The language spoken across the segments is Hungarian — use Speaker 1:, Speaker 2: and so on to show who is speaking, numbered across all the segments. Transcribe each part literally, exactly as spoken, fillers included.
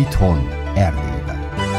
Speaker 1: Itthon, Erdélyben.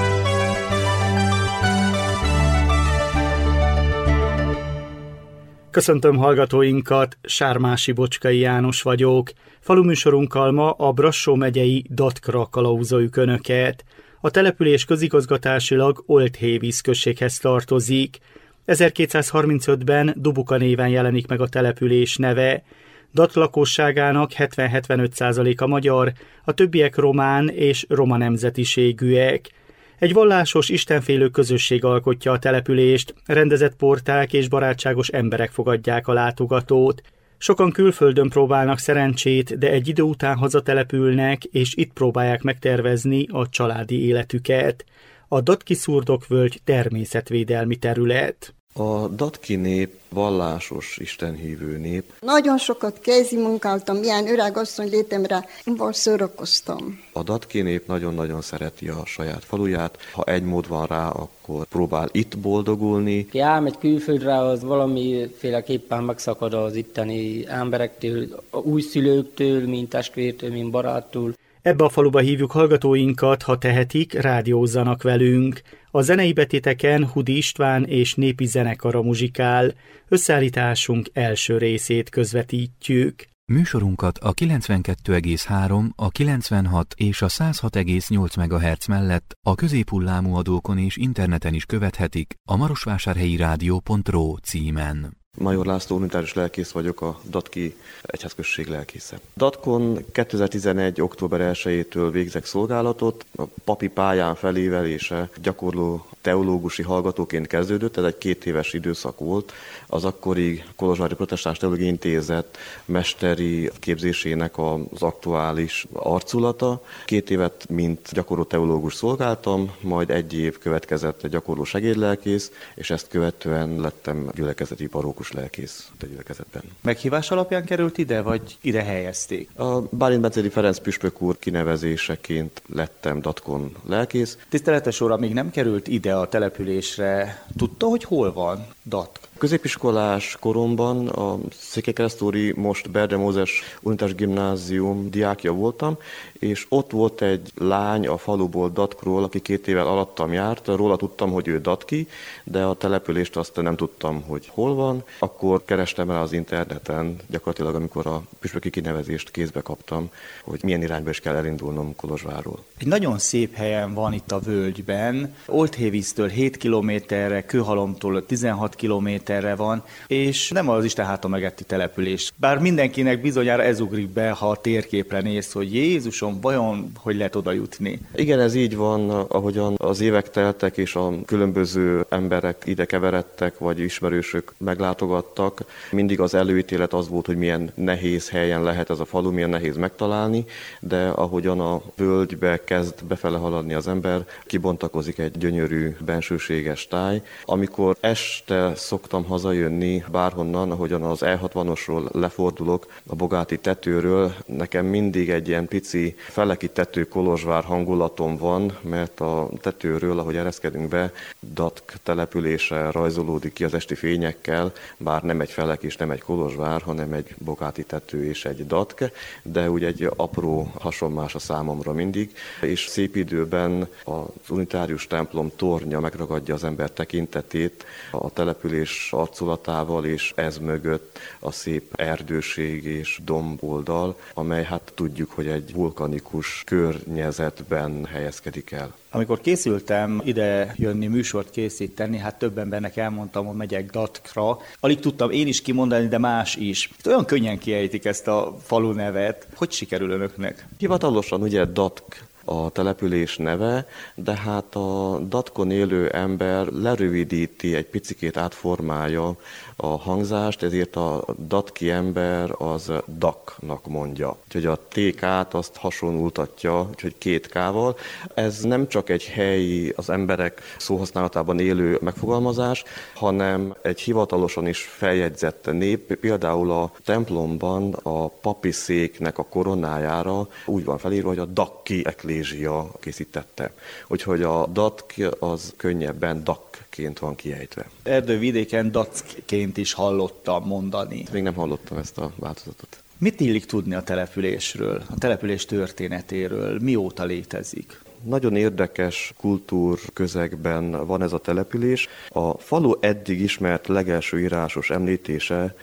Speaker 2: Köszöntöm hallgatóinkat, Sármási Bocskai János vagyok. Faluműsorunkkal ma a Brassó megyei Datkra kalauzoljuk Önöket. A település közigazgatásilag Oldhévíz községhez tartozik. ezerkétszázharmincötben Dubuka néven jelenik meg a település neve. Datk lakosságának hetven-hetvenöt százaléka magyar, a többiek román és roma nemzetiségűek. Egy vallásos, istenfélő közösség alkotja a települést, rendezett porták és barátságos emberek fogadják a látogatót. Sokan külföldön próbálnak szerencsét, de egy idő után hazatelepülnek, és itt próbálják megtervezni a családi életüket. A Datki Szurdok-völgy természetvédelmi terület.
Speaker 3: A datki nép vallásos, istenhívő nép.
Speaker 4: Nagyon sokat kézi munkáltam, ilyen öreg asszony létemre, volt szórakoztam.
Speaker 3: A datki nép nagyon-nagyon szereti a saját faluját. Ha egy mód van rá, akkor próbál itt boldogulni.
Speaker 5: Ki elmegy külföldre, az valamiféleképpen megszakad az itteni emberektől, újszülőktől, mint testvértől, mint baráttól.
Speaker 2: Ebbe a faluba hívjuk hallgatóinkat, ha tehetik, rádiózzanak velünk. A zenei betéteken Hudi István és népi zenekara muzsikál. Összeállításunk első részét közvetítjük.
Speaker 6: Műsorunkat a kilencvenkettő egész három, a kilencvenhat és a száz hat egész nyolc megahertz mellett a középhullámú adókon és interneten is követhetik a marosvásárhelyi rádió pont ro címen.
Speaker 3: Major László unitárius lelkész vagyok, a Datki egyházközség lelkésze. Datkon kétezer-tizenegy. október elsejétől végzek szolgálatot. A papi pályán felévelése gyakorló teológusi hallgatóként kezdődött, ez egy két éves időszak volt. Az akkori Kolozsvári Protestáns Teológiai Intézet mesteri képzésének az aktuális arculata. Két évet, mint gyakorló teológus szolgáltam, majd egy év következett gyakorló segédlelkész, és ezt követően lettem gyülekezeti parókus lelkész a gyülekezetben.
Speaker 7: Meghívás alapján került ide, vagy ide helyezték?
Speaker 3: A Bálint-Bencéli Ferenc püspök úr kinevezéseként lettem Datkon lelkész.
Speaker 7: Tiszteletes óra még nem került ide a településre. Tudta, hogy hol van Datk?
Speaker 3: Középiskolás koromban a Székelykeresztúri, most Berde Mózes Unitárius Gimnázium diákja voltam, és ott volt egy lány a faluból, Datkról, aki két évvel alattam járt. Róla tudtam, hogy ő datki, de a települést azt nem tudtam, hogy hol van. Akkor kerestem rá az interneten, gyakorlatilag amikor a püspöki kinevezést kézbe kaptam, hogy milyen irányba is kell elindulnom Kolozsvárról.
Speaker 7: Egy nagyon szép helyen van itt a völgyben. Oldhévíztől hét kilométerre, Kőhalomtól tizenhat kilométerre van, és nem az Isten háta megetti település. Bár mindenkinek bizonyára ez ugrik be, ha a térképre néz, hogy Jézusom, vajon hogy lehet oda jutni?
Speaker 3: Igen, ez így van, ahogyan az évek teltek, és a különböző emberek ide keveredtek, vagy ismerősök meglátogattak. Mindig az előítélet az volt, hogy milyen nehéz helyen lehet ez a falu, milyen nehéz megtalálni, de ahogyan a völgybe kezd befele haladni az ember, kibontakozik egy gyönyörű, bensőséges táj. Amikor este szoktam hazajönni bárhonnan, ahogyan az E hatvanosról lefordulok, a Bogáti tetőről, nekem mindig egy ilyen pici Feleki tető Kolozsvár hangulatom van, mert a tetőről, ahogy ereszkedünk be, Datk települése rajzolódik ki az esti fényekkel, bár nem egy Felek és nem egy Kolozsvár, hanem egy Bogáti tető és egy Datk, de úgy egy apró hasonlás a számomra mindig, és szép időben az unitárius templom tornya megragadja az ember tekintetét a település arculatával, és ez mögött a szép erdőség és domboldal, amely hát tudjuk, hogy egy vulkanikus környezetben helyezkedik el.
Speaker 7: Amikor készültem ide jönni, műsort készíteni, hát több embernek elmondtam, hogy megyek Datkra. Alig tudtam én is kimondani, de más is. Olyan könnyen kiejtik ezt a falu nevet. Hogy sikerül önöknek?
Speaker 3: Hivatalosan ugye Datk a település neve, de hát a Datkon élő ember lerövidíti, egy picikét átformálja a hangzást, ezért a datki ember az daknak mondja. Úgyhogy a té ká-t azt hasonlultatja, úgyhogy két ká-val. Ez nem csak egy helyi, az emberek szóhasználatában élő megfogalmazás, hanem egy hivatalosan is feljegyzett nép. Például a templomban a papi széknek a koronájára úgy van felírva, hogy a dakki eklézsia készítette. Úgyhogy a datk az könnyebben dakként van kiejtve.
Speaker 7: Erdővidéken dackként is hallottam mondani.
Speaker 3: Még nem hallottam ezt a változatot.
Speaker 7: Mit illik tudni a településről, a település történetéről, mióta létezik?
Speaker 3: Nagyon érdekes kultúrközegben van ez a település. A falu eddig ismert legelső írásos említése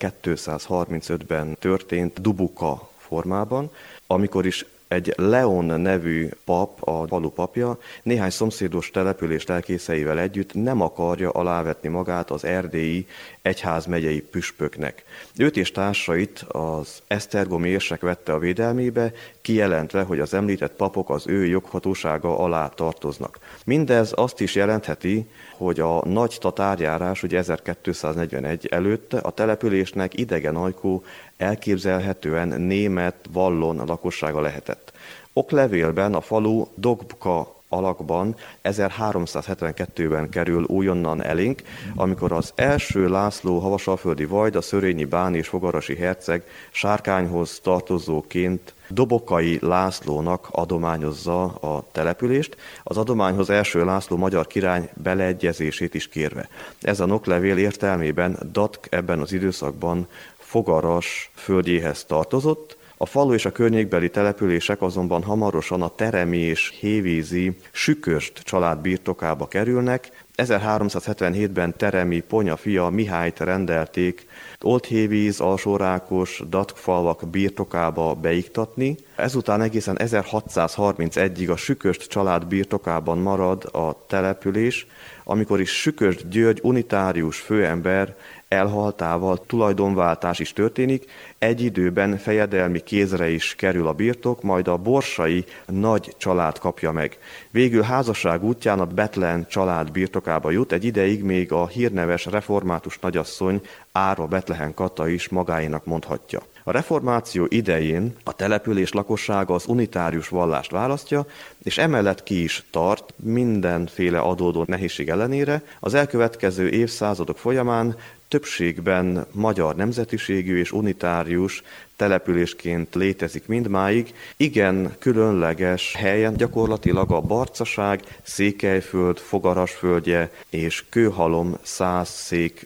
Speaker 3: ezerkétszázharmincötben történt Dubuka formában, amikor is egy Leon nevű pap, a falu papja, néhány szomszédos település lelkészeivel együtt nem akarja alávetni magát az erdélyi egyházmegyei püspöknek. Őt és társait az esztergomi érsek vette a védelmébe, kijelentve, hogy az említett papok az ő joghatósága alá tartoznak. Mindez azt is jelentheti, hogy a nagy tatárjárás ugye ezerkétszáznegyvenegy előtt a településnek idegen ajkú, elképzelhetően német vallon lakossága lehetett. Oklevélben a falu Dobka alakban ezerháromszázhetvenkettőben kerül újonnan elénk, amikor az első László havasalföldi vajd, a szörényi bán és fogarasi herceg Sárkányhoz tartozóként Dobokai Lászlónak adományozza a települést, az adományhoz első László magyar király beleegyezését is kérve. Ez a oklevél értelmében Datk ebben az időszakban Fogaras földjéhez tartozott, a falu és a környékbeli települések azonban hamarosan a teremi és hévízi Süköst család birtokába kerülnek. ezerháromszázhetvenhétben Teremi Ponya fia Mihályt rendelték Oldhévíz, Alsórákos, Datk falvak birtokába beiktatni. Ezután egészen ezerhatszázharmincegyig a Süköst család birtokában marad a település, amikor is Süköst György unitárius főember elhaltával tulajdonváltás is történik, egy időben fejedelmi kézre is kerül a birtok, majd a borsai nagy család kapja meg. Végül házasság útján a Bethlen család birtokába jut, egy ideig még a hírneves református nagyasszony Árva Bethlen Kata is magáénak mondhatja. A reformáció idején a település lakossága az unitárius vallást választja, és emellett ki is tart mindenféle adódó nehézség ellenére. Az elkövetkező évszázadok folyamán többségben magyar nemzetiségű és unitárius településként létezik mindmáig. Igen különleges helyen gyakorlatilag a Barcaság, Székelyföld, Fogarasföldje és Kőhalom százszék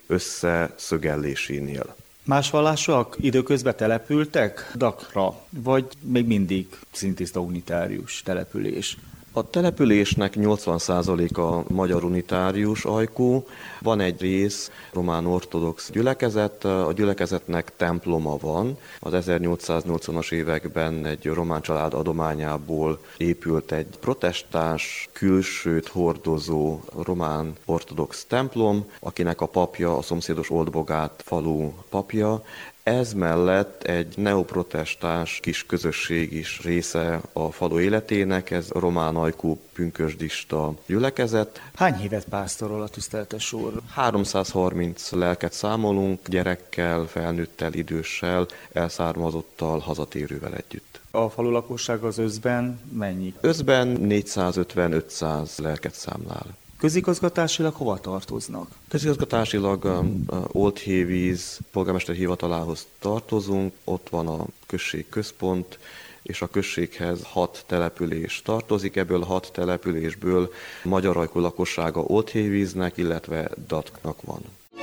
Speaker 3: összeszögellésénél.
Speaker 7: Más vallásúak időközben települtek Dakra, vagy még mindig szintiszta unitárius település?
Speaker 3: A településnek nyolcvan százaléka magyar unitárius ajkú, van egy rész román ortodox gyülekezet, a gyülekezetnek temploma van. Az ezernyolcszáznyolcvanas években egy román család adományából épült egy protestáns, külsőt hordozó román ortodox templom, akinek a papja a szomszédos Oldbogát falu papja. Ez mellett egy neoprotestáns kis közösség is része a falu életének, ez a román ajkú pünkösdista gyülekezet.
Speaker 7: Hány hívet pásztorol a tiszteletes úr?
Speaker 3: háromszázharminc lelket számolunk, gyerekkel, felnőttel, időssel, elszármazottal, hazatérővel együtt.
Speaker 7: A falu lakosság az összben mennyi?
Speaker 3: Összben négyszázötven-ötszáz lelket számlál.
Speaker 7: Közigazgatásilag hova tartoznak?
Speaker 3: Közigazgatásilag uh, Oldhévíz polgármester hivatalához tartozunk, ott van a község központ, és a községhez hat település tartozik, ebből a hat településből magyar ajkú lakossága Oldhévíznek, illetve Datknak van.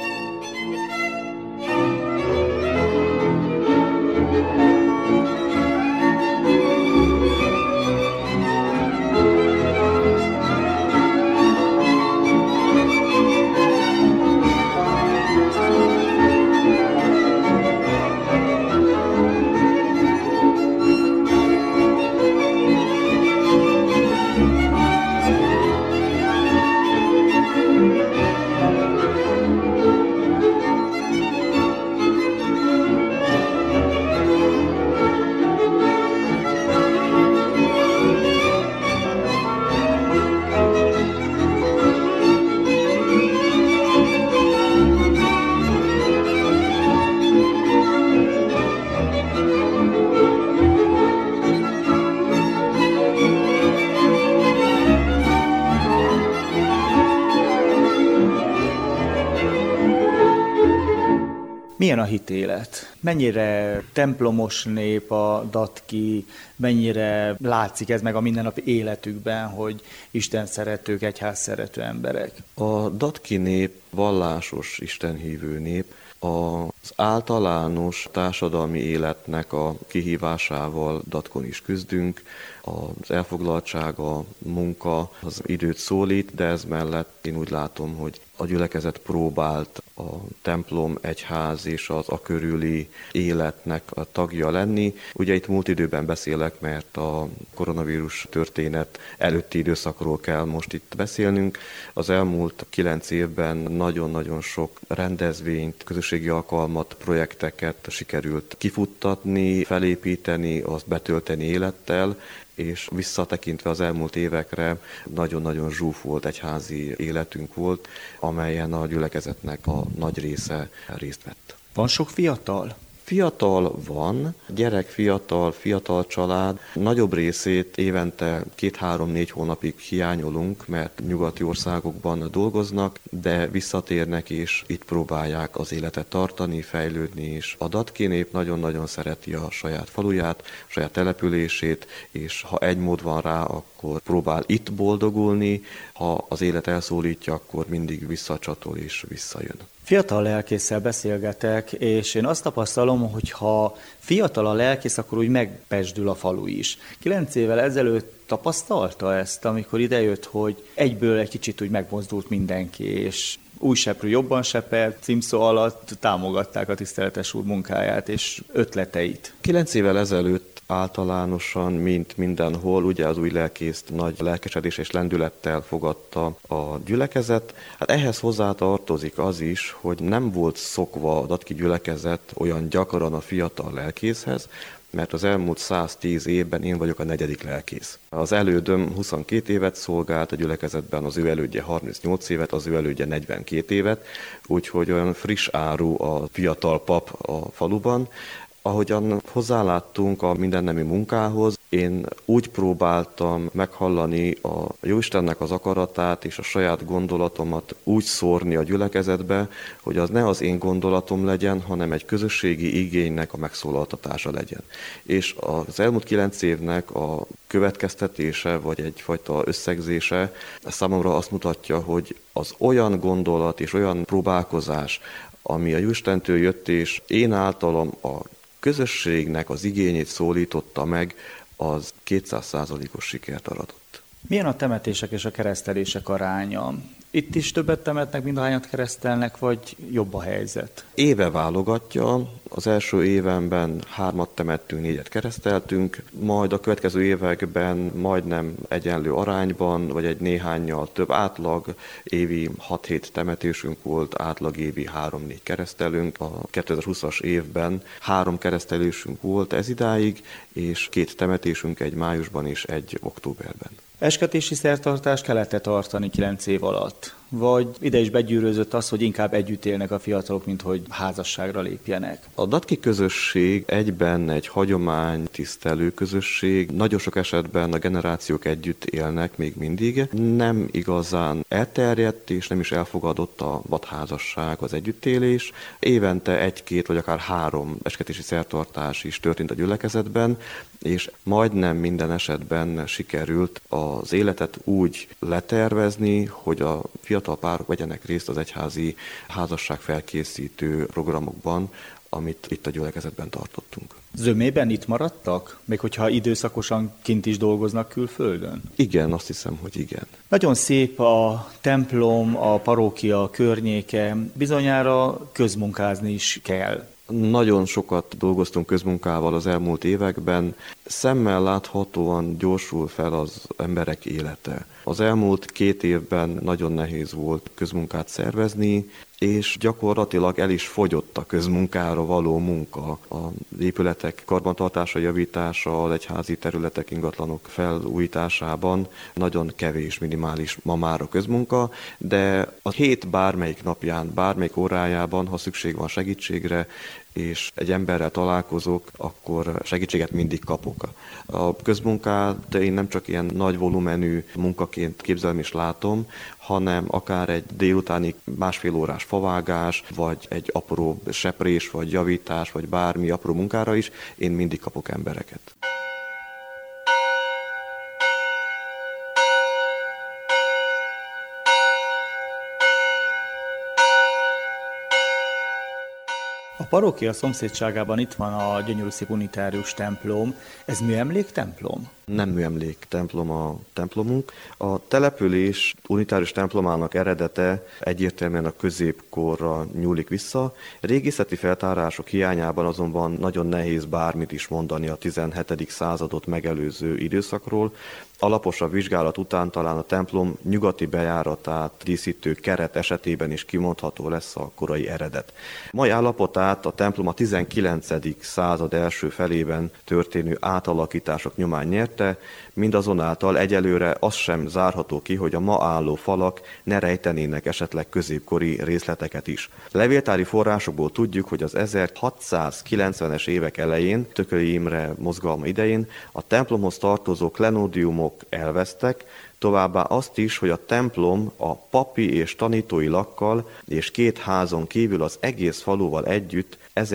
Speaker 7: Milyen a hitélet? Mennyire templomos nép a datki, mennyire látszik ez meg a mindennapi életükben, hogy Isten szeretők, egyház szerető emberek?
Speaker 3: A datki nép vallásos, istenhívő nép. Az általános társadalmi életnek a kihívásával datkon is küzdünk. Az elfoglaltság, a munka az időt szólít, de ez mellett én úgy látom, hogy a gyülekezet próbált a templom, egyház és az a körüli életnek a tagja lenni. Ugye itt múlt időben beszélek, mert a koronavírus történet előtti időszakról kell most itt beszélnünk. Az elmúlt kilenc évben nagyon-nagyon sok rendezvényt, közösségi alkalmat, projekteket sikerült kifuttatni, felépíteni, azt betölteni élettel, és visszatekintve az elmúlt évekre nagyon-nagyon zsúfolt egyházi életünk volt, amelyen a gyülekezetnek a nagy része részt vett.
Speaker 7: Van sok fiatal?
Speaker 3: Fiatal van, gyerek fiatal, fiatal család. Nagyobb részét évente két-három-négy hónapig hiányolunk, mert nyugati országokban dolgoznak, de visszatérnek és itt próbálják az életet tartani, fejlődni is. A datki nép nagyon-nagyon szereti a saját faluját, a saját települését, és ha egy mód van rá, akkor próbál itt boldogulni, ha az élet elszólítja, akkor mindig visszacsatol és visszajön.
Speaker 7: Fiatal lelkésszel beszélgetek, és én azt tapasztalom, hogy ha fiatal a lelkész, akkor úgy megpesdül a falu is. Kilenc évvel ezelőtt tapasztalta ezt, amikor idejött, hogy egyből egy kicsit úgy megmozdult mindenki, és új seprű jobban seper címszó alatt támogatták a tiszteletes úr munkáját és ötleteit.
Speaker 3: Kilenc évvel ezelőtt általánosan, mint mindenhol, ugye az új lelkészt nagy lelkesedés és lendülettel fogadta a gyülekezet. Hát ehhez hozzá tartozik az is, hogy nem volt szokva a datki gyülekezet olyan gyakran a fiatal lelkészhez, mert az elmúlt száztíz évben én vagyok a negyedik lelkész. Az elődöm huszonkét évet szolgált a gyülekezetben, az ő elődje harmincnyolc évet, az ő elődje negyvenkét évet, úgyhogy olyan friss áru a fiatal pap a faluban. Ahogyan hozzáláttunk a mindennemi munkához, én úgy próbáltam meghallani a Jóistennek az akaratát és a saját gondolatomat úgy szórni a gyülekezetbe, hogy az ne az én gondolatom legyen, hanem egy közösségi igénynek a megszólaltatása legyen. És az elmúlt kilenc évnek a következtetése, vagy egyfajta összegzése számomra azt mutatja, hogy az olyan gondolat és olyan próbálkozás, ami a Jóistentől jött, és én általam a közösségnek az igényét szólította meg, az kétszáz százalékos sikert aratott.
Speaker 7: Milyen a temetések és a keresztelések aránya? Itt is többet temetnek, mint ahányat keresztelnek, vagy jobb a helyzet?
Speaker 3: Éve válogatja. Az első évenben hármat temettünk, négyet kereszteltünk, majd a következő években majdnem egyenlő arányban, vagy egy néhánnyal több átlag, évi hat-hét temetésünk volt, átlag évi három-négy keresztelünk. A kétezer-húszas évben három keresztelésünk volt ez idáig, és két temetésünk, egy májusban és egy októberben.
Speaker 7: Esketési szertartást kellett-e tartani kilenc év alatt? Vagy ide is begyűrözött az, hogy inkább együtt élnek a fiatalok, mint hogy házasságra lépjenek?
Speaker 3: A datki közösség egyben egy hagyomány tisztelő közösség. Nagyon sok esetben a generációk együtt élnek még mindig. Nem igazán elterjedt és nem is elfogadott a vadházasság, az együttélés. Évente egy-két vagy akár három esketési szertartás is történt a gyülekezetben, és majdnem minden esetben sikerült az életet úgy letervezni, hogy a fiatal párok vegyenek részt az egyházi házasság felkészítő programokban, amit itt a gyülekezetben tartottunk.
Speaker 7: Zömében itt maradtak? Még hogyha időszakosan kint is dolgoznak külföldön?
Speaker 3: Igen, azt hiszem, hogy igen.
Speaker 7: Nagyon szép a templom, a parókia környéke, bizonyára közmunkázni is kell.
Speaker 3: Nagyon sokat dolgoztunk közmunkával az elmúlt években. Szemmel láthatóan gyorsul fel az emberek élete. Az elmúlt két évben nagyon nehéz volt közmunkát szervezni, és gyakorlatilag el is fogyott a közmunkára való munka. Az épületek karbantartása, javítása, az egyházi területek, ingatlanok felújításában nagyon kevés, minimális ma már a közmunka, de a hét bármelyik napján, bármelyik órájában, ha szükség van segítségre, és egy emberrel találkozok, akkor segítséget mindig kapok. A közmunkát én nem csak ilyen nagy volumenű munkaként képzelem és látom, hanem akár egy délutáni másfél órás favágás, vagy egy apró seprés, vagy javítás, vagy bármi apró munkára is, én mindig kapok embereket.
Speaker 7: parókia szomszédságában itt van a gyönyörű szép unitárius templom. Ez műemléktemplom?
Speaker 3: Nem műemlék templom a templomunk. A település unitárius templomának eredete egyértelműen a középkorra nyúlik vissza. Régészeti feltárások hiányában azonban nagyon nehéz bármit is mondani a tizenhetedik századot megelőző időszakról. Alaposabb vizsgálat után talán a templom nyugati bejáratát díszítő keret esetében is kimondható lesz a korai eredet. Mai állapotát a templom a tizenkilencedik század első felében történő átalakítások nyomán nyerte, mindazonáltal egyelőre az sem zárható ki, hogy a ma álló falak ne rejtenének esetleg középkori részleteket is. Levéltári forrásokból tudjuk, hogy az ezerhatszázkilencvenes évek elején, Tököli Imre mozgalma idején a templomhoz tartozó klenódiumok elvesztek, továbbá azt is, hogy a templom a papi és tanítói lakkal és két házon kívül az egész faluval együtt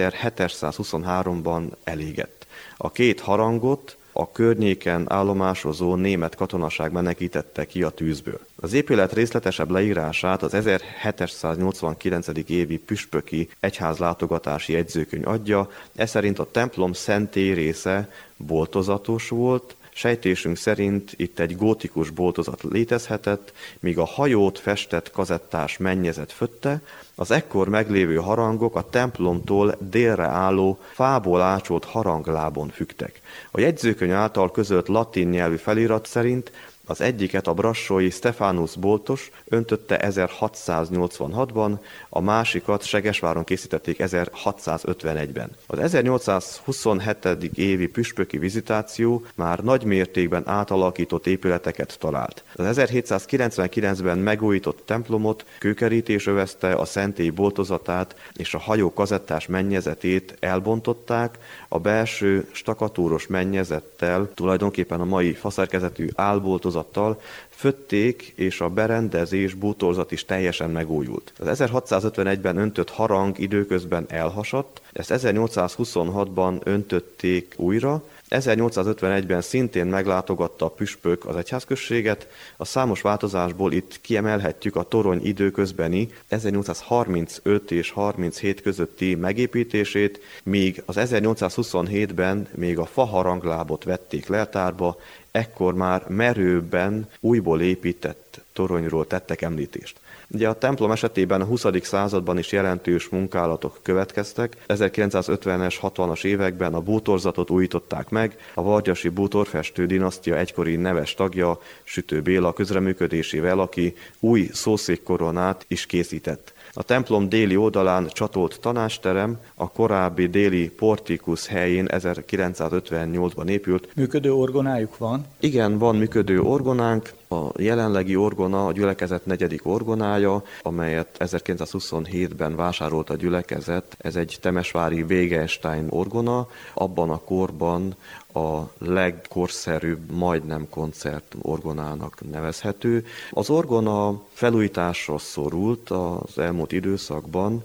Speaker 3: ezerhétszázhuszonháromban elégett. A két harangot a környéken állomásozó német katonaság menekítette ki a tűzből. Az épület részletesebb leírását az ezerhétszáznyolcvankilencedik évi püspöki egyházlátogatási jegyzőkönyv adja, ez szerint a templom szentély része boltozatos volt, sejtésünk szerint itt egy gótikus boltozat létezhetett, míg a hajót festett kazettás mennyezet fötte, az ekkor meglévő harangok a templomtól délre álló, fából ácsolt haranglábon függtek. A jegyzőkönyv által közölt latin nyelvű felirat szerint az egyiket a brassói Stephanus boltos öntötte ezerhatszáznyolcvanhatban, a másikat Segesváron készítették ezerhatszázötvenegyben. Az ezernyolcszázhuszonhetedik évi püspöki vizitáció már nagy mértékben átalakított épületeket talált. Az ezerhétszázkilencvenkilencben megújított templomot kőkerítés övezte, a szentély boltozatát és a hajó kazettás mennyezetét elbontották, a belső stakatúros mennyezettel, tulajdonképpen a mai faszerkezetű álboltozattal fötték, és a berendezés, bútorzat is teljesen megújult. Az ezerhatszázötvenegyben öntött harang időközben elhasadt, ezt ezernyolcszázhuszonhatban öntötték újra, ezernyolcszázötvenegyben szintén meglátogatta a püspök az egyházközséget, a számos változásból itt kiemelhetjük a torony időközbeni ezernyolcszázharmincöt és harminchét közötti megépítését, míg az ezernyolcszázhuszonhétben még a faharanglábot vették leltárba, ekkor már merőbben újból épített toronyról tettek említést. Ugye a templom esetében a huszadik században is jelentős munkálatok következtek. ezerkilencszázötvenes, hatvanas években a bútorzatot újították meg, a vargyasi bútorfestő dinasztia egykori neves tagja, Sütő Béla közreműködésével, aki új szószékkoronát is készített. A templom déli oldalán csatolt tanácsterem, a korábbi déli portikus helyén ezerkilencszázötvennyolcban épült.
Speaker 7: Működő orgonájuk van?
Speaker 3: Igen, van működő orgonánk. A jelenlegi orgona a gyülekezet negyedik orgonája, amelyet ezerkilencszázhuszonhétben vásárolt a gyülekezet. Ez egy temesvári Wegelstein orgona, abban a korban a legkorszerűbb, majdnem koncert orgonának nevezhető. Az orgona felújításra szorult az elmúlt időszakban.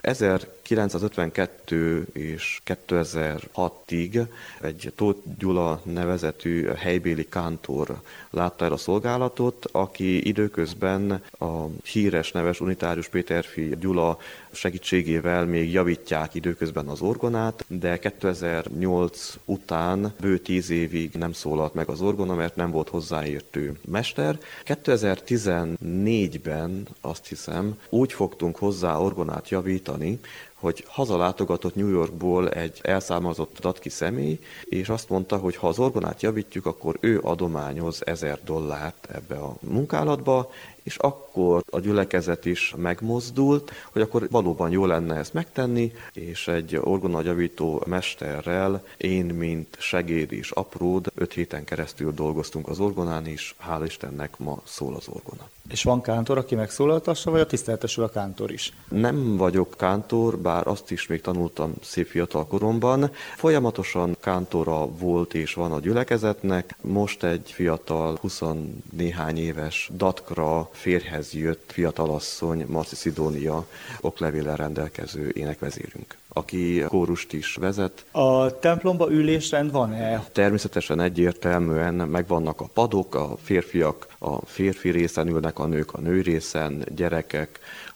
Speaker 3: ezerkilencszázötvenkettő és kétezer-hatig egy Tóth Gyula nevezetű helybéli kántor látta el a szolgálatot, aki időközben a híres neves unitárius Péterfi Gyula segítségével még javítják időközben az orgonát, de kétezer-nyolc után bő tíz évig nem szólalt meg az orgona, mert nem volt hozzáértő mester. kétezer-tizennégyben azt hiszem úgy fogtunk hozzá orgonát javítani, hogy hazalátogatott New Yorkból egy elszámozott datki személy, és azt mondta, hogy ha az orgonát javítjuk, akkor ő adományoz ezer dollárt ebbe a munkálatba, és akkor a gyülekezet is megmozdult, hogy akkor valóban jó lenne ezt megtenni, és egy orgonajavító mesterrel, én, mint segéd és apród, öt héten keresztül dolgoztunk az orgonán, és hál' Istennek ma szól az orgona.
Speaker 7: És van kántor, aki megszólaltassa, vagy a tiszteletesül a kántor is?
Speaker 3: Nem vagyok kántor, bár azt is még tanultam szép fiatal koromban. Folyamatosan kántora volt és van a gyülekezetnek. Most egy fiatal, huszonnéhány éves datkra férjhez jött fiatalasszony, Marci Szidónia, oklevéllel rendelkező énekvezérünk, aki kórust is vezet.
Speaker 7: A templomba ülésrend van-e?
Speaker 3: Természetesen egyértelműen megvannak a padok, a férfiak a férfi részen ülnek, a nők a nő részen, gyerekek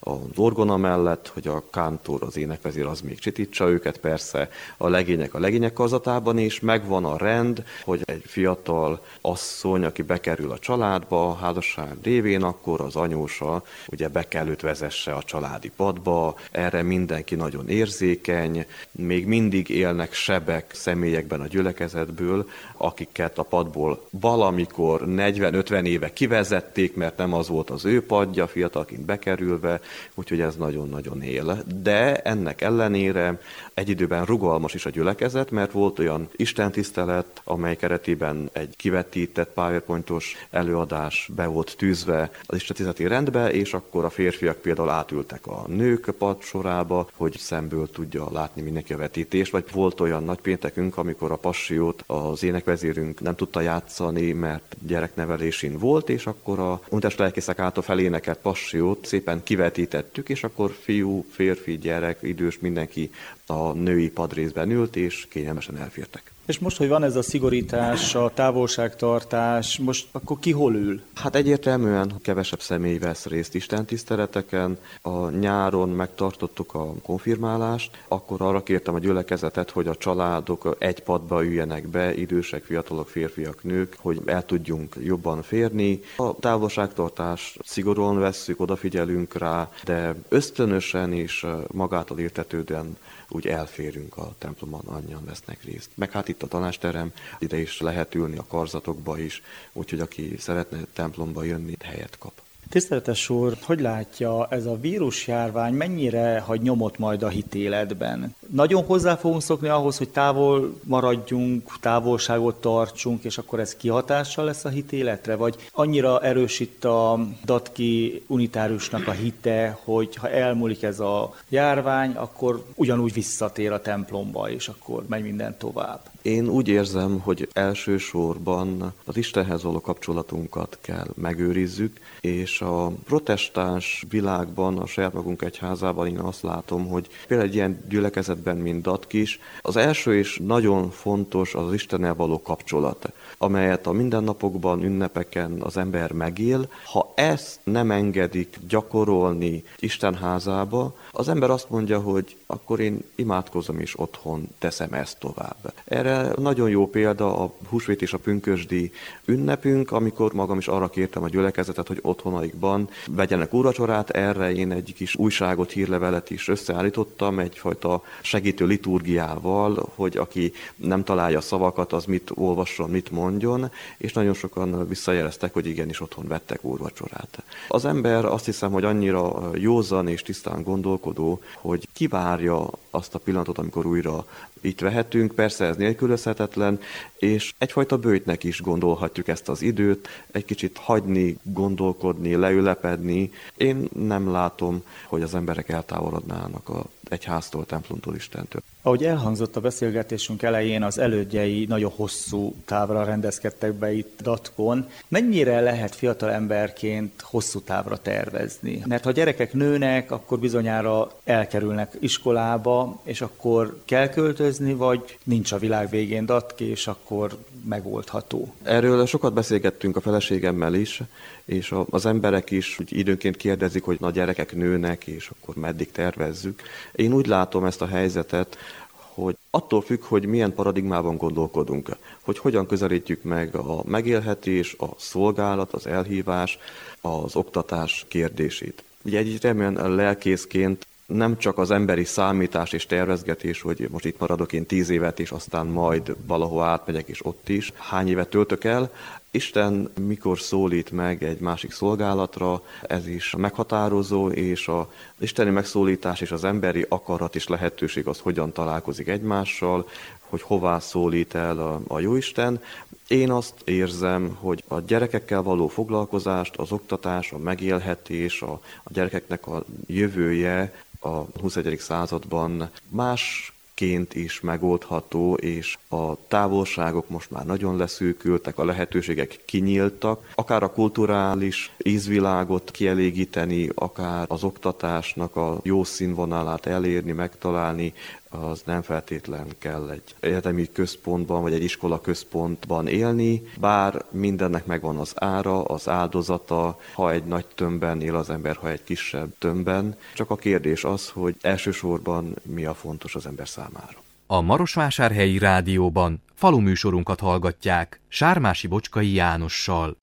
Speaker 3: az orgona mellett, hogy a kántor, az énekvezér az még csitítsa őket, persze a legények a legények karzatában is, megvan a rend, hogy egy fiatal asszony, aki bekerül a családba, a házasság révén, akkor az anyósa ugye be kell őt vezesse a családi padba, erre mindenki nagyon érzékeny, még mindig élnek sebek személyekben a gyülekezetből, akiket a padból valamikor negyven-ötven éve kivezették, mert nem az volt az ő padja, fiatalként bekerülve, úgyhogy ez nagyon-nagyon él. De ennek ellenére egy időben rugalmas is a gyülekezet, mert volt olyan istentisztelet, amely keretében egy kivetített powerpointos előadás be volt tűzve az istentiszteleti rendbe, és akkor a férfiak például átültek a nők pad sorába, hogy szemből tudja látni mindenki a vetítést, vagy volt olyan nagypéntekünk, amikor a passiót az énekvezérünk nem tudta játszani, mert gyereknevelésén volt, és akkor a unitárs lelkészek által felénekelt passiót szépen kivetítettük, és akkor fiú, férfi, gyerek, idős, mindenki a női padrészben ült, és kényelmesen elfértek.
Speaker 7: És most, hogy van ez a szigorítás, a távolságtartás, most akkor ki hol ül?
Speaker 3: Hát egyértelműen kevesebb személy vesz részt istentiszteleteken. A nyáron megtartottuk a konfirmálást, akkor arra kértem a gyülekezetet, hogy a családok egy padba üljenek be, idősek, fiatalok, férfiak, nők, hogy el tudjunk jobban férni. A távolságtartást szigorúan vesszük, odafigyelünk rá, de ösztönösen és magától értetődően úgy elférünk a templomban, annyian vesznek részt. Meg hát itt a tanácsterem, ide is lehet ülni a karzatokba is, úgyhogy aki szeretne templomba jönni, helyet kap.
Speaker 7: Tiszteletes úr, hogy látja, ez a vírusjárvány mennyire hagy nyomot majd a hitéletben? Nagyon hozzá fogunk szokni ahhoz, hogy távol maradjunk, távolságot tartsunk, és akkor ez kihatással lesz a hitéletre? Vagy annyira erős itt a datki unitáriusnak a hite, hogy ha elmúlik ez a járvány, akkor ugyanúgy visszatér a templomba, és akkor megy minden tovább?
Speaker 3: Én úgy érzem, hogy elsősorban az Istenhez való kapcsolatunkat kell megőrizzük, és a protestáns világban, a saját magunk egyházában én azt látom, hogy például egy ilyen gyülekezetben, mint Datkis, az első és nagyon fontos az Istennel való kapcsolat, amelyet a mindennapokban, ünnepeken az ember megél. Ha ezt nem engedik gyakorolni Isten házába, az ember azt mondja, hogy akkor én imádkozom és otthon teszem ezt tovább. Erre nagyon jó példa a húsvét és a pünkösdi ünnepünk, amikor magam is arra kértem a gyülekezetet, hogy otthonaikban vegyenek úrvacsorát. Erre én egy kis újságot, hírlevelet is összeállítottam, egyfajta segítő liturgiával, hogy aki nem találja a szavakat, az mit olvasson, mit mondjon, és nagyon sokan visszajeleztek, hogy igenis otthon vettek úrvacsorát. Az ember azt hiszem, hogy annyira józan és tisztán gondolkodó, hogy kivárja azt a pillanatot, amikor újra itt vehetünk, persze ez nélkülözhetetlen, és egyfajta böjtnek is gondolhatjuk ezt az időt, egy kicsit hagyni, gondolkodni, leülepedni. Én nem látom, hogy az emberek eltávolodnának a egyháztól, templomtól, Istentől.
Speaker 7: Ahogy elhangzott a beszélgetésünk elején, az elődjei nagyon hosszú távra rendezkedtek be itt Datkon. Mennyire lehet fiatal emberként hosszú távra tervezni? Mert ha gyerekek nőnek, akkor bizonyára elkerülnek iskolába, és akkor kell költözni, vagy nincs a világ végén Datki, és akkor megoldható.
Speaker 3: Erről sokat beszélgettünk a feleségemmel is, és az emberek is úgy időnként kérdezik, hogy na gyerekek nőnek, és akkor meddig tervezzük. Én úgy látom ezt a helyzetet, hogy attól függ, hogy milyen paradigmában gondolkodunk, hogy hogyan közelítjük meg a megélhetés, a szolgálat, az elhívás, az oktatás kérdését. Ugye egyértelműen lelkészként nem csak az emberi számítás és tervezgetés, hogy most itt maradok én tíz évet, és aztán majd valahol átmegyek, és ott is hány évet töltök el. Isten mikor szólít meg egy másik szolgálatra, ez is meghatározó, és az isteni megszólítás és az emberi akarat és lehetőség az hogyan találkozik egymással, hogy hová szólít el a, a Jóisten. Én azt érzem, hogy a gyerekekkel való foglalkozást, az oktatás, a megélhetés, a, a gyerekeknek a jövője a huszonegyedik században más ként is megoldható, és a távolságok most már nagyon leszűkültek, a lehetőségek kinyíltak, akár a kulturális ízvilágot kielégíteni, akár az oktatásnak a jó színvonalát elérni, megtalálni, az nem feltétlen kell egy egyetemi központban, vagy egy iskola központban élni, bár mindennek megvan az ára, az áldozata, ha egy nagy tömbben él az ember, ha egy kisebb tömbben. Csak a kérdés az, hogy elsősorban mi a fontos az ember számára.
Speaker 6: A Marosvásárhelyi Rádióban faluműsorunkat hallgatják Sármási Bocskai Jánossal.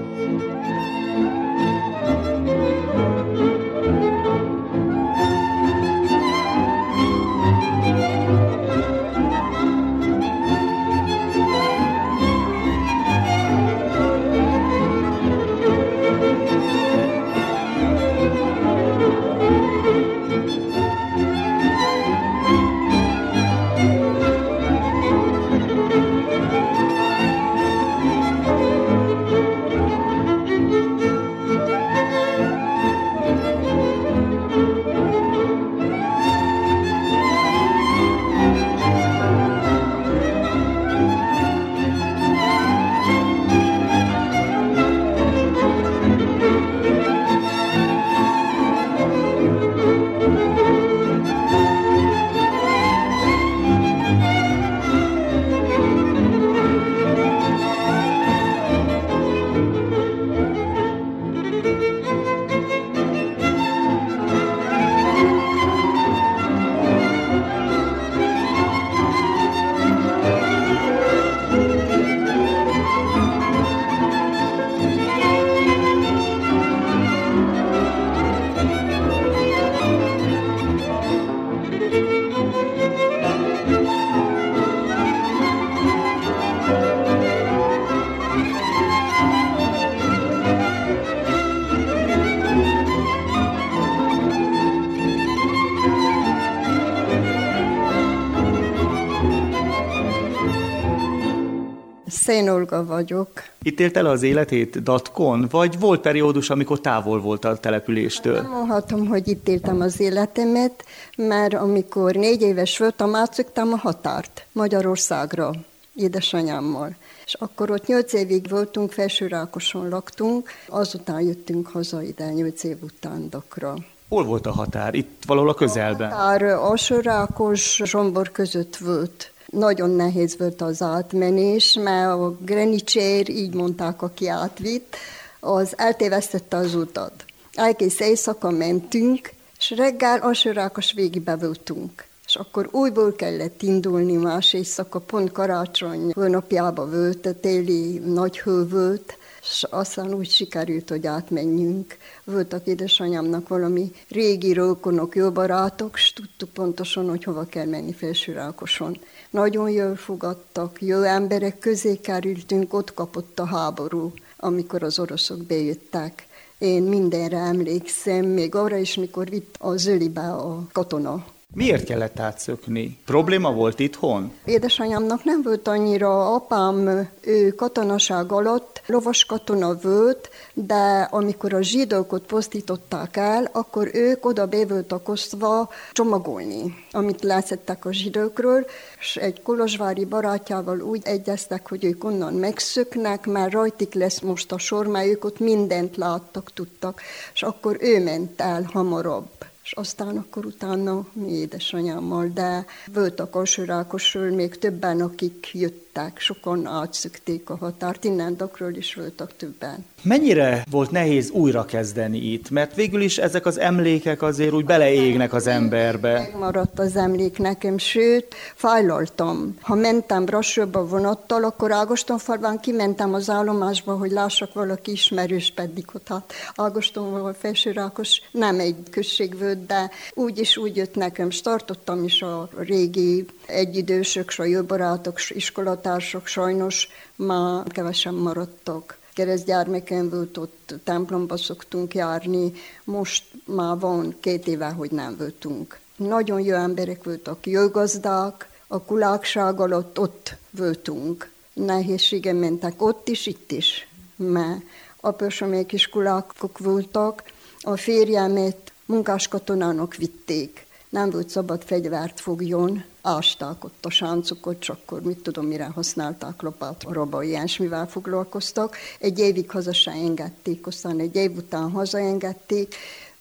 Speaker 4: Szén Olga vagyok.
Speaker 7: Itt élt el az életét Datkon, vagy volt periódus, amikor távol volt a településtől?
Speaker 4: Nem mondhatom, hogy itt éltem az életemet, mert amikor négy éves voltam, átszöktem a határt Magyarországra, édesanyámmal. És akkor ott nyolc évig voltunk, Felsőrákoson laktunk, azután jöttünk haza ide, nyolc év után Dakra.
Speaker 7: Hol volt a határ? Itt valahol a közelben?
Speaker 4: A határ Alsórákos, Zsombor között volt. Nagyon nehéz volt az átmenés, mert a Grenicsér, így mondták, aki átvitt, az eltévesztette az utat. Egész éjszaka mentünk, és reggel Alsórákos végigbe voltunk. És akkor újból kellett indulni más éjszaka, pont karácsony hónapjában volt, téli nagy hő volt, és aztán úgy sikerült, hogy átmenjünk. Voltak édesanyámnak valami régi rokonok, jó barátok, és tudtuk pontosan, hogy hova kell menni Felsőrákoson. Nagyon jól fogadtak, jó emberek közé kerültünk, ott kapott a háború, amikor az oroszok bejöttek. Én mindenre emlékszem, még arra is, mikor vitt a zölibe a katona.
Speaker 7: Miért kellett átszökni? Probléma volt itthon?
Speaker 4: Édesanyámnak nem volt annyira, apám, ő katonaság alatt lovas katona volt, de amikor a zsidókot posztították el, akkor ők oda be voltak osztva csomagolni, amit leszettek a zsidókról, és egy kolozsvári barátjával úgy egyeztek, hogy ők onnan megszöknek, mert rajtik lesz most a sor, mert ők ott mindent láttak, tudtak, és akkor ő ment el hamarabb. És aztán akkor utána mi édesanyámmal, de voltak Alsórákosról még többen, akik jöttek, sokan átszökték a határt, innen Dakról is voltak többen.
Speaker 7: Mennyire volt nehéz újra kezdeni itt? Mert végül is ezek az emlékek azért úgy beleégnek az emberbe.
Speaker 4: Megmaradt az emlék nekem, sőt, fájlaltam. Ha mentem Brassóba vonattal, akkor Ágostonfalván kimentem az állomásba, hogy lássak valaki ismerős, pedig ott hát Ágostonval Felsőrákos nem egy község volt, de úgy is úgy jött nekem, és tartottam is a régi egyidősök, s a jó barátok, s iskolatársak, sajnos már kevesen maradtak. Keresztgyermeken volt, ott templomba szoktunk járni, most már van két éve, hogy nem voltunk. Nagyon jó emberek voltak, jó gazdák, a kulákság alatt ott voltunk. Nehézségen mentek ott is, itt is, mert apósomék is kulákok voltak, a férjemet munkáskatonának vitték. Nem volt szabad fegyvert fogjon, ásták ott a sáncokat, csak akkor mit tudom, mire használták lopát, araba, ilyesmivel foglalkoztak. Egy évig haza se engedték, aztán egy év után hazaengedték.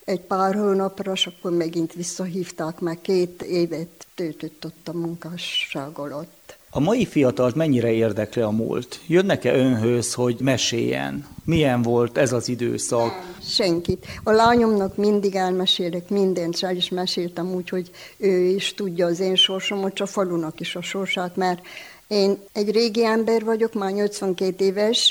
Speaker 4: egy pár hónapra, és akkor megint visszahívták, mert két évet töltött ott a munkásság alatt.
Speaker 7: A mai fiatalt mennyire érdekli a múlt? Jönnek-e önhöz, hogy meséljen? Milyen volt ez az időszak?
Speaker 4: Nem, senkit. A lányomnak mindig elmesélek mindent, el is meséltem úgy, hogy ő is tudja az én sorsomat, csak a falunak is a sorsát, mert én egy régi ember vagyok, már nyolcvankét éves,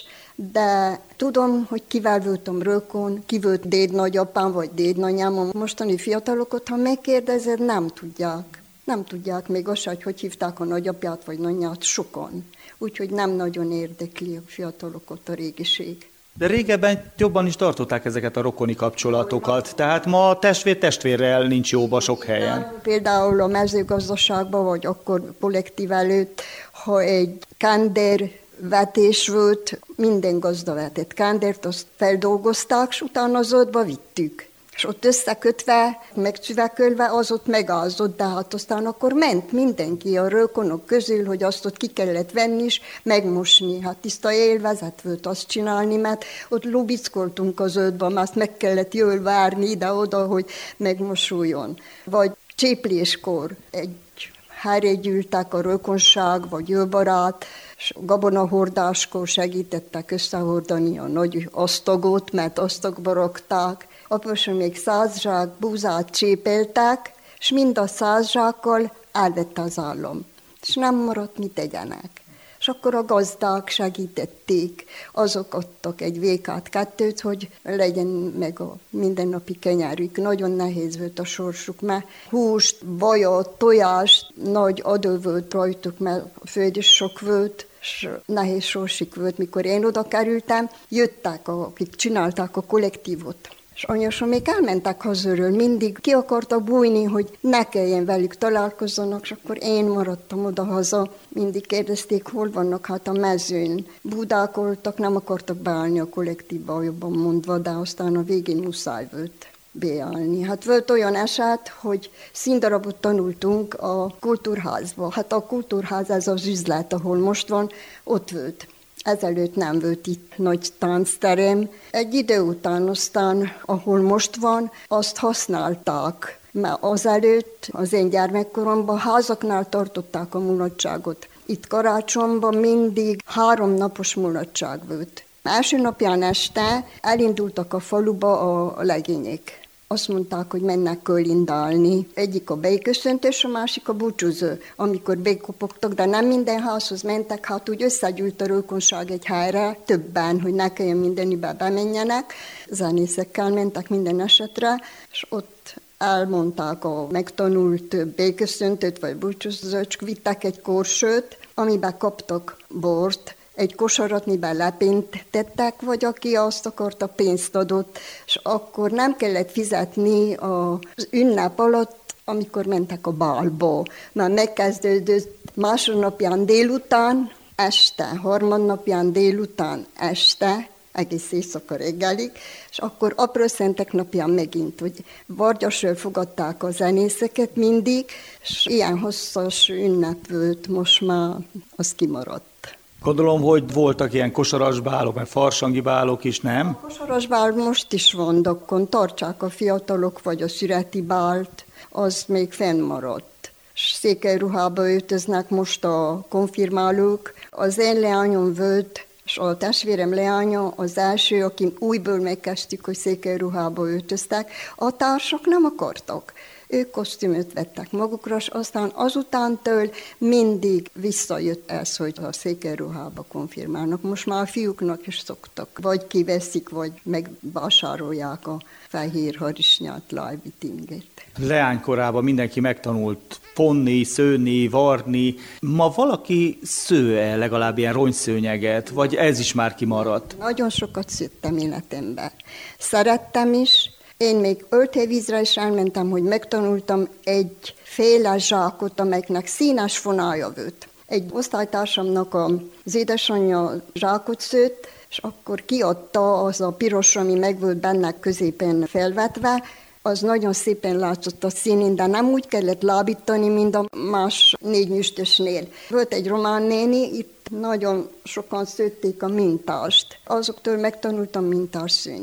Speaker 4: de tudom, hogy kivel voltam rokon, ki volt dédnagyapám vagy dédnanyám. A mostani fiatalokat, ha megkérdezed, nem tudják. Nem tudják még azt, hogy hogy hívták a nagyapját vagy nagyját, sokan. Úgyhogy nem nagyon érdekli a fiatalokat a régiség.
Speaker 7: De régebben jobban is tartották ezeket a rokoni kapcsolatokat, tehát ma testvér testvérrel nincs jóba sok helyen.
Speaker 4: Például a mezőgazdaságban, vagy akkor kollektív előtt, ha egy kender vetés volt, minden gazda vetett kandert, azt feldolgozták, és utána az ottba vittük. És ott összekötve, megcsüvekölve, az ott megázott, de hát aztán akkor ment mindenki a rökonok közül, hogy azt ott ki kellett venni is, megmosni. Hát tiszta élvezet volt azt csinálni, mert ott lubickoltunk az ötben, mert azt meg kellett jól várni ide-oda, hogy megmosuljon. Vagy csépléskor egy helyre gyűltek a rokonság, vagy jó barát, és gabonahordáskor segítettek összehordani a nagy asztagot, mert asztagba rakták. Apusom még száz zsák búzát csépeltek, és mind a száz zsákkal elvette az állam. És nem maradt, mit tegyenek. És akkor a gazdák segítették, azok adtak egy vékát, kettőt, hogy legyen meg a mindennapi kenyerük. Nagyon nehéz volt a sorsuk, mert húst, vajat, tojást, nagy adó volt rajtuk, mert a föld is sok volt, és nehéz sorsik volt. Mikor én oda kerültem, jöttek, akik csinálták a kollektívot. És anyósom még elmentek hazáról, mindig ki akartak bújni, hogy ne kelljen velük találkozzanak, és akkor én maradtam oda-haza. Mindig kérdezték, hol vannak, hát a mezőn. Budákoltak, nem akartak beállni a kollektívba, jobban mondva, de aztán a végén muszáj volt beállni. Hát volt olyan eset, hogy színdarabot tanultunk a kultúrházba. Hát a kultúrház, ez az üzlet, ahol most van, ott volt. Ezelőtt nem volt itt nagy táncterem. Egy idő után aztán, ahol most van, azt használták. Mert azelőtt, az én gyermekkoromban házaknál tartották a mulatságot. Itt karácsonyban mindig három napos mulatság volt. Első napján este elindultak a faluba a legények. Azt mondták, hogy mennek kölindálni. Egyik a beköszöntés, a másik a búcsúzó. Amikor bekopogtak, de nem minden házhoz mentek, hát úgy összegyűlt a rokonság egy helyre, többen, hogy ne kelljen mindenibe bemenjenek. Zenészekkel mentek minden esetre, és ott elmondták a megtanult béköszöntőt vagy búcsúzót, vittek egy korsót, amiben kaptak bort, egy kosarat, miben lepényt tettek, vagy aki azt akarta, pénzt adott, és akkor nem kellett fizetni az ünnep alatt, amikor mentek a bálba. Már megkezdődött másodnapján délután, este, harmadnapján délután, este, egész éjszaka reggelig, és akkor aprószentek napján megint, hogy Vargyasról fogadták a zenészeket mindig, és ilyen hosszas ünnep volt, most már az kimaradt.
Speaker 7: Gondolom, hogy voltak ilyen kosaras bálok, meg farsangi bálok is, nem?
Speaker 4: A kosaras bál most is van, akkor tartsák a fiatalok, vagy a szüreti bált, az még fennmaradt. Székelyruhába öltöznek most a konfirmálók. Az én leányom volt, és a testvérem leánya az első, aki újból megkezdtük, hogy székelyruhába öltöztek. A társak nem akartak. Ők kosztümöt vettek magukra, és aztán azutántől mindig visszajött ez, hogy a székelyruhába konfirmálnak. Most már a fiúknak is szoktak, vagy kiveszik, vagy megvásárolják a fehér harisnyát, lajvitinget.
Speaker 7: Leánykorában mindenki megtanult fonni, szőni, varni. Ma valaki sző-e legalább ilyen rongyszőnyeget, vagy ez is már kimaradt?
Speaker 4: Nagyon sokat szőttem életemben. Szerettem is. Én még öltővízre is elmentem, hogy megtanultam egy féle zsákot, amelynek színes fonálja volt. Egy osztálytársamnak az édesanyja zsákot szőtt, és akkor kiadta az a piros, ami meg volt benne középen felvetve, az nagyon szépen látszott a színén, de nem úgy kellett lábítani, mint a más négynyüstösnél. Volt egy román néni, itt nagyon sokan szőtték a mintást. Azoktól megtanultam mintást szőni.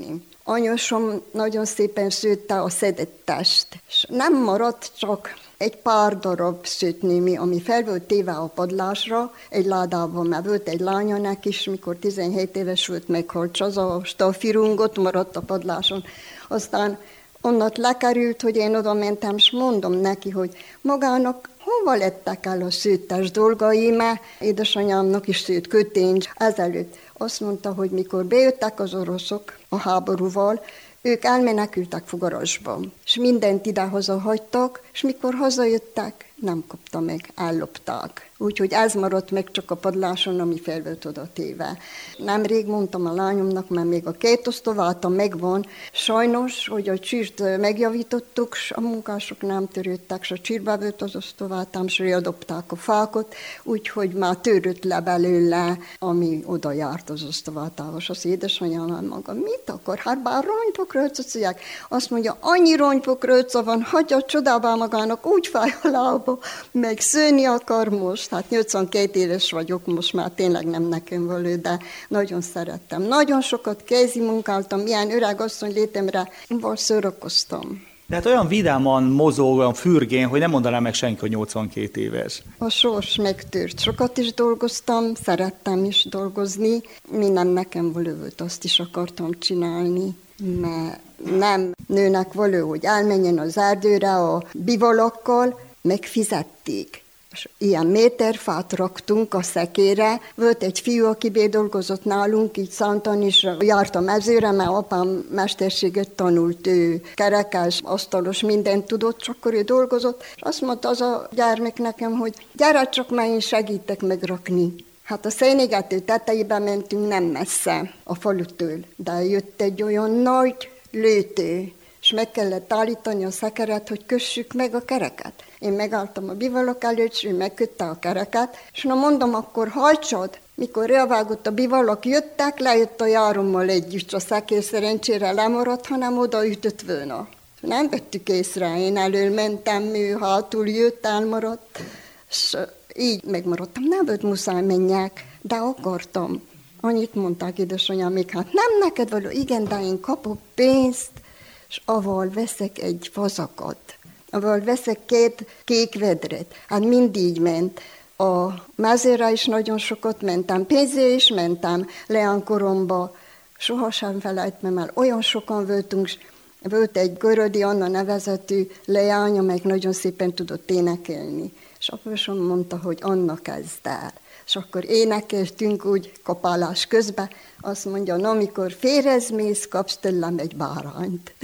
Speaker 4: Anyósom nagyon szépen szőtte a szedettest, és nem maradt csak egy pár darab szőtnémi, ami fel volt téve a padlásra, egy ládában, mert volt egy lányanak is, mikor tizenhét éves volt, meghalt, az a stafirungot maradt a padláson. Aztán onnat lekerült, hogy én oda mentem, és mondom neki, hogy magának hova lettek el a szőttes dolgai, mert édesanyámnak is szőtt kötény ezelőtt. Azt mondta, hogy mikor bejöttek az oroszok a háborúval, ők elmenekültek Fogarasba, és mindent idehaza hagytak, és mikor hazajöttek, nem kapta meg, ellopták. Úgyhogy ez maradt meg csak a padláson, ami fel volt oda téve. Nemrég mondtam a lányomnak, mert még a két osztováta megvan. Sajnos, hogy a csírt megjavítottuk, s a munkások nem törődtek, s a csírbe volt az osztovátám, s riadobták a fákot, úgyhogy már törött le belőle, ami oda járt az osztovátába. És az édesanyám maga, mit akar? Hát bár rongypokrőcöciek. Azt mondja, annyi rongypokrőca van, hagyja csodálba magának, úgy fáj a lába, meg szőni akar most. Hát nyolcvankét éves vagyok, most már tényleg nem nekem való, de nagyon szerettem. Nagyon sokat kézi munkáltam, ilyen öreg asszony létemre, szórakoztam.
Speaker 7: Tehát olyan vidáman mozog, olyan fürgén, hogy nem mondaná meg senki, hogy nyolcvankét éves.
Speaker 4: A sors megtört. Sokat is dolgoztam, szerettem is dolgozni. Minden nekem való volt, azt is akartam csinálni, mert nem nőnek való, hogy elmenjen az erdőre a bivalakkal, megfizették. És ilyen méterfát raktunk a szekére. Volt egy fiú, aki dolgozott nálunk, így Szánton is járt a mezőre, mert apám mesterséget tanult, ő kerekes, asztalos, mindent tudott, csak akkor ő dolgozott. És azt mondta az a gyermek nekem, hogy gyere csak, mert én segítek megrakni. Hát a szénégető tetejében mentünk nem messze a falutől, de jött egy olyan nagy lőtő, és meg kellett állítani a szekeret, hogy kössük meg a kereket. Én megálltam a bivalok előtt, és ő megkötte a kereket, és na mondom, akkor hajtsad. Mikor elvágott a bivalok, jöttek, lejött a járommal együtt, a szekér szerencsére lemaradt, hanem oda ütött volna. Nem vettük észre, én elől mentem, ő hátul jött, elmaradt, és így megmaradtam. Nem volt muszáj menjek, de akartam. Annyit mondták édesanyám, még hát nem neked való, igen, de én kapok pénzt, és avval veszek egy fazakat, avval veszek két kék vedret. Hát mindig ment. A mezőre is nagyon sokat mentem, pénzé is mentem, leánkoromba. Sohasem felejtem el, olyan sokan voltunk, volt egy Görödi Anna nevezetű leány, amelyik nagyon szépen tudott énekelni. És apusom mondta, hogy Anna kezd el. És akkor énekeltünk úgy kapálás közben, azt mondja, na, amikor férezmész, kapsz tőlem egy bárányt.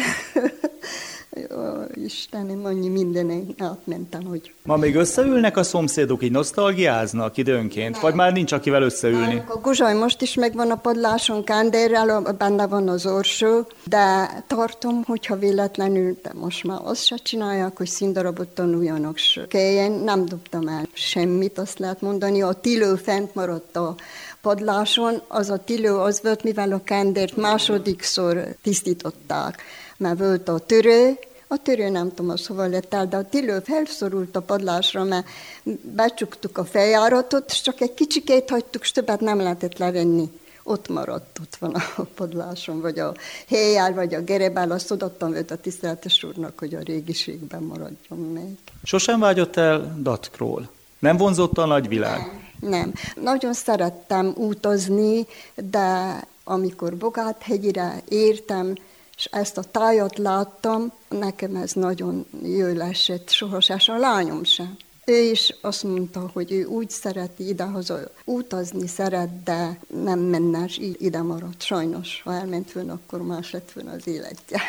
Speaker 4: Jó, Istenem, annyi mindenen átmentem, hogy...
Speaker 7: Ma még összeülnek a szomszédok, így nosztalgiáznak időnként? Nem. Vagy már nincs akivel összeülni?
Speaker 4: Nem, a Guzsaj most is megvan a padláson kánderrel, benne van az orsó, de tartom, hogyha véletlenül, de most már azt se csinálják, hogy színdarabot tanuljanak se. Én nem dobtam el semmit, azt lehet mondani, a tiló fent maradt a padláson, az a tiló az volt, mivel a kándert másodikszor tisztították, mert volt a törő, a törő nem tudom, az hova lett el, de a tiló felszorult a padlásra, mert becsuktuk a feljáratot, és csak egy kicsikét hagytuk, és többet nem lehetett levenni. Ott maradt, ott van a padláson, vagy a héjjel, vagy a gerebál, azt odaadtam őt a tiszteletes úrnak, hogy a régiségben maradjon meg.
Speaker 7: Sosem vágyott el Datkról? Nem vonzotta a nagyvilág?
Speaker 4: Nem, nem. Nagyon szerettem utazni, de amikor Bogáthegyire értem, és ezt a tájat láttam, nekem ez nagyon jól esett, sohasem, a lányom sem. Ő is azt mondta, hogy ő úgy szereti idehaza utazni szeret, de nem menne, és ide maradt. Sajnos, ha elment fönn, akkor más lett fönn az életje.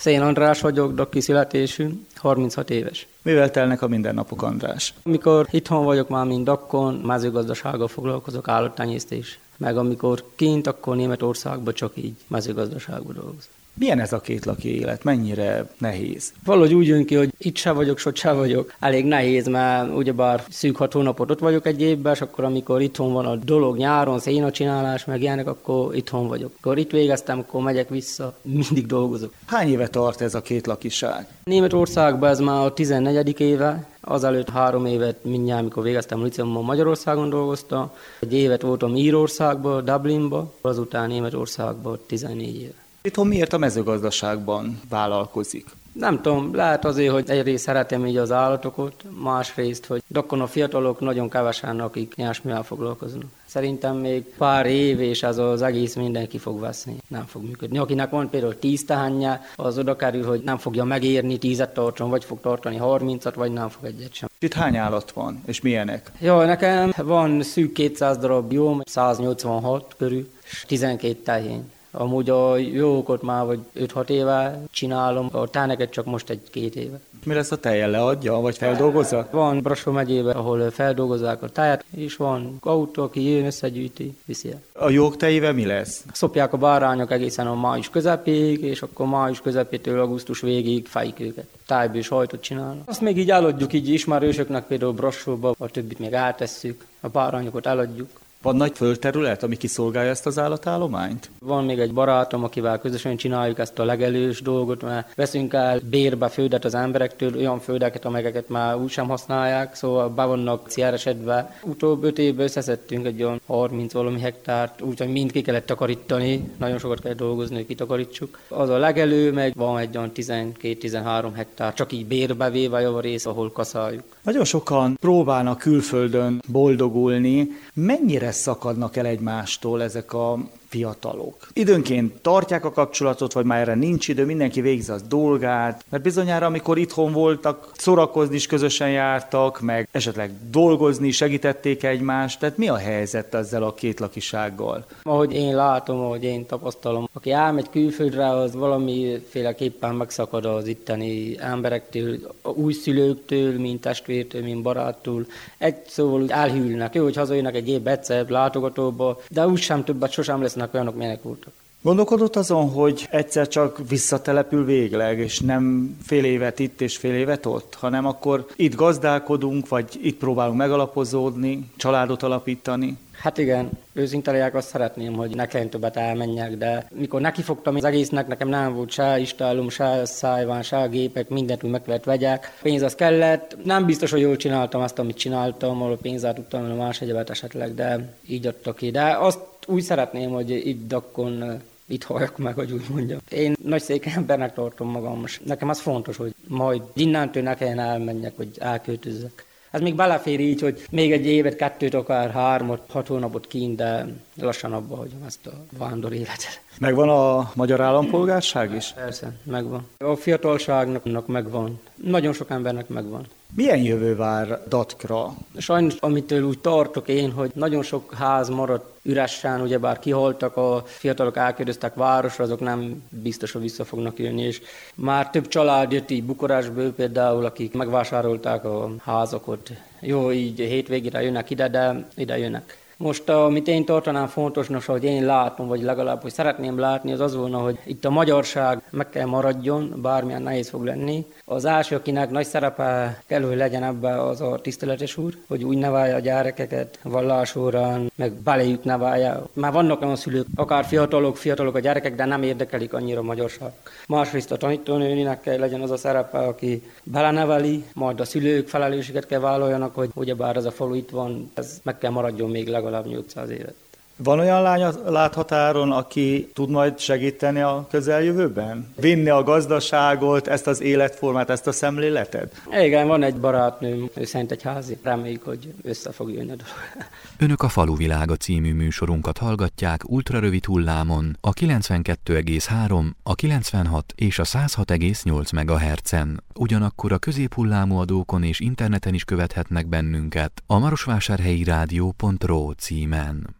Speaker 5: Szén András vagyok, dokki születésű, harminchat éves.
Speaker 7: Mivel telnek a mindennapok, András?
Speaker 5: Amikor itthon vagyok már, mint dakkon, mezőgazdasággal foglalkozok, állattenyésztés. Meg amikor kint, akkor Németországban csak így mezőgazdaságban dolgozok.
Speaker 7: Milyen ez a kétlaki élet? Mennyire nehéz?
Speaker 5: Valahogy úgy jön ki, hogy itt se vagyok, sot se vagyok. Elég nehéz, mert ugyebár szűk hat hónapot ott vagyok egy évben, és akkor amikor itthon van a dolog nyáron, szénacsinálás, meg ilyenek, akkor itthon vagyok. Akkor itt végeztem, akkor megyek vissza, mindig dolgozok.
Speaker 7: Hány éve tart ez a kétlakiság?
Speaker 5: Németországban ez már a tizennegyedik éve. Azelőtt három évet mindjárt, amikor végeztem a liceumban, Magyarországon dolgoztam. Egy évet voltam Írországban, Dublinban, azután Németországban tizennégy éve.
Speaker 7: Itthon miért a mezőgazdaságban vállalkozik?
Speaker 5: Nem tudom, lehet azért, hogy egyrészt szeretem így az állatokat, másrészt, hogy dakkon a fiatalok nagyon kevesen, akik ilyesmivel foglalkoznak. Szerintem még pár év, és ez az egész mindenki fog veszni, nem fog működni. Akinek van például tíz tehenje, az oda kerül, hogy nem fogja megérni, tízet tartson, vagy fog tartani harmincat, vagy nem fog egyet sem.
Speaker 7: Itt hány állat van, és milyenek?
Speaker 5: Jó, nekem van szűk kétszáz darab jó, száznyolcvanhat körül, és tizenkét tehén. Amúgy a jókot már vagy öt-hat éve csinálom, a táneket csak most egy-két éve.
Speaker 7: Mi lesz a tejjel, leadja, vagy feldolgozza?
Speaker 5: Van Brassó megyében, ahol feldolgozzák a tejet, és van autó, aki jön, összegyűjti, viszi el.
Speaker 7: A jók tejével mi lesz?
Speaker 5: Szopják a bárányok egészen a május közepéig, és akkor május közepétől augusztus végig fejik őket. Tájből sajtot csinálnak. Azt még így eladjuk így ismerősöknek, például Brassóba, a többit még eltesszük, a bárányokat eladjuk.
Speaker 7: Van nagy földterület, ami kiszolgálja ezt az állatállományt?
Speaker 5: Van még egy barátom, akivel közösen csináljuk ezt a legelős dolgot, mert veszünk el bérbe földet az emberektől, olyan földeket, amelyeket már úgysem használják, szóval be vannak cieresedve. Utóbb öt évben összeszedtünk egy olyan harminc valami hektárt, úgyhogy mind ki kellett takarítani, nagyon sokat kell dolgozni, hogy kitakarítsuk. Az a legelő, meg van egy olyan tizenkét-tizenhárom hektár, csak így bérbe véve javarész, ahol kaszáljuk.
Speaker 7: Nagyon sokan próbálnak külföldön boldogulni. Mennyire szakadnak el egymástól ezek a fiatalok? Időnként tartják a kapcsolatot, vagy már erre nincs idő, mindenki végzi az dolgát, mert bizonyára, amikor itthon voltak, szórakozni is közösen jártak, meg esetleg dolgozni, segítették egymást, tehát mi a helyzet ezzel a kétlakisággal?
Speaker 5: Ahogy én látom, ahogy én tapasztalom, aki elmegy külföldre, az valamiféleképpen megszakad az itteni emberektől, a újszülőktől, mint testvértől, mint baráttól. Egy szóval úgy elhűlnek, jó, hogy hazajönnek egy évbe egyszer látogatóba, de úgysem többet sosem lesznek olyanok, milyenek voltak.
Speaker 7: Gondolkodott azon, hogy egyszer csak visszatelepül végleg, és nem fél évet itt és fél évet ott, hanem akkor itt gazdálkodunk, vagy itt próbálunk megalapozódni, családot alapítani?
Speaker 5: Hát igen, őszinte legyek, azt szeretném, hogy ne kelljen többet elmenjek, de mikor nekifogtam az egésznek, nekem nem volt se istálom, se szájván, se gépek, mindent úgy meg kellett vegyek. Pénz az kellett, nem biztos, hogy jól csináltam azt, amit csináltam, ahol pénzát tudtam, mert más egyebet esetleg, de így adtak ki. De azt úgy szeretném, hogy itt dakkon itt halljak meg, hogy úgy mondjam. Én nagy székely embernek tartom magam, most nekem az fontos, hogy majd innentől ne kelljen elmenjek, hogy elköltözzek. Ez még belefér így, hogy még egy évet, kettőt, akár hármat, hat hónapot kint, de lassan abba hagyom ezt a vándor életet.
Speaker 7: Megvan a magyar állampolgárság is?
Speaker 5: Persze, megvan. A fiatalságnak megvan. Nagyon sok embernek megvan.
Speaker 7: Milyen jövő vár Datkra?
Speaker 5: Sajnos, amitől úgy tartok én, hogy nagyon sok ház maradt üresen, ugyebár kihaltak, a fiatalok elköltöztek városra, azok nem biztos, hogy vissza fognak jönni, és már több család jött így Bukarestből például, akik megvásárolták a házakat. Jó, így hétvégére jönnek ide, de ide jönnek. Most, amit én tartanám fontosnak, hogy én látom, vagy legalább, hogy szeretném látni, az az volna, hogy itt a magyarság meg kell maradjon, bármilyen nehéz fog lenni. Az első, akinek nagy szerepe kell, hogy legyen ebben, az a tiszteletes úr, hogy úgy nevelje a gyerekeket vallásórán, meg beléjük nevelje. Már vannak olyan szülők, akár fiatalok, fiatalok a gyerekek, de nem érdekelik annyira a magyarság. Másrészt a tanítónőnek kell legyen az a szerepe, aki beleneveli, majd a szülők felelősséget kell vállaljanak, hogy ugyebár ez a falu itt van, ez meg kell maradjon még legalább nyolcszáz évet.
Speaker 7: Van olyan lány a láthatáron, aki tud majd segíteni a közeljövőben? Vinni a gazdaságot, ezt az életformát, ezt a szemléletet?
Speaker 5: Igen, van egy barátnőm, ő Szentegyházi. Reméljük, hogy össze fog jönni a dolog.
Speaker 6: Önök a Faluvilága című műsorunkat hallgatják ultrarövid hullámon a kilencvenkettő egész három, a kilencvenhat és a száz hat egész nyolc megahertzen. Ugyanakkor a középhullámú adókon és interneten is követhetnek bennünket a marosvásárhelyi rádió pont ro címen.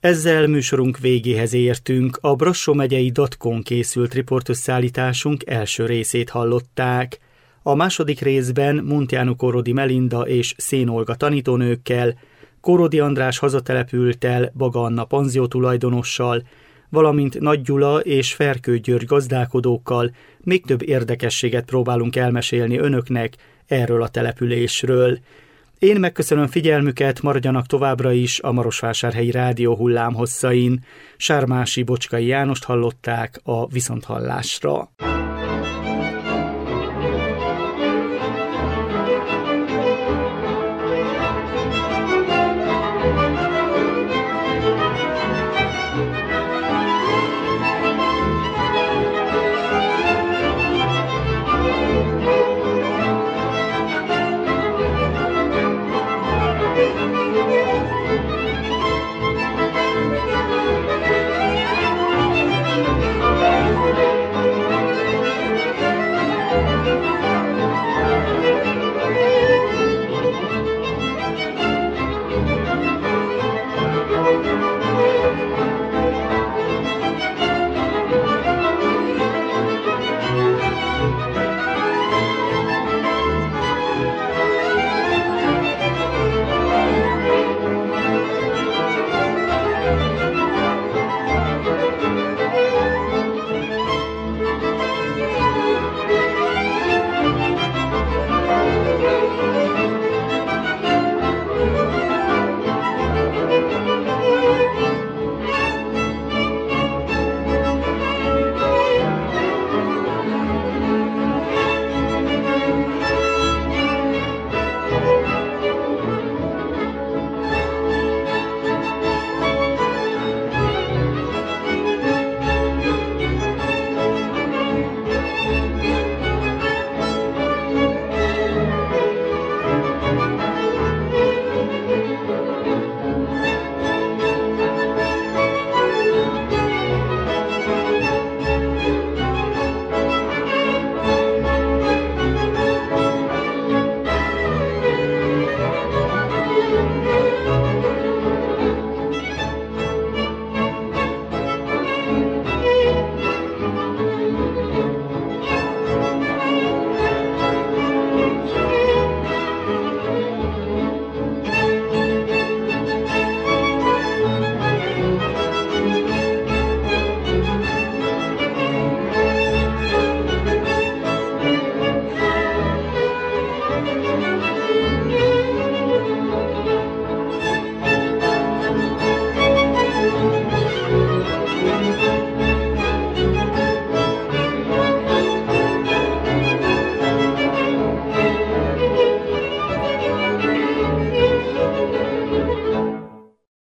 Speaker 2: Ezzel műsorunk végéhez értünk. A Brassó megyei datkon készült riportösszállításunk első részét hallották. A második részben Muntianu Kórodi Melinda és Szén Olga tanítónőkkel, Kórodi András hazatelepült el Baga Anna panzió tulajdonossal, valamint Nagy Gyula és Ferkő György gazdálkodókkal még több érdekességet próbálunk elmesélni önöknek erről a településről. Én megköszönöm figyelmüket, maradjanak továbbra is a Marosvásárhelyi Rádió hullámhosszain. Sármási Bocskai Jánost hallották a viszonthallásra.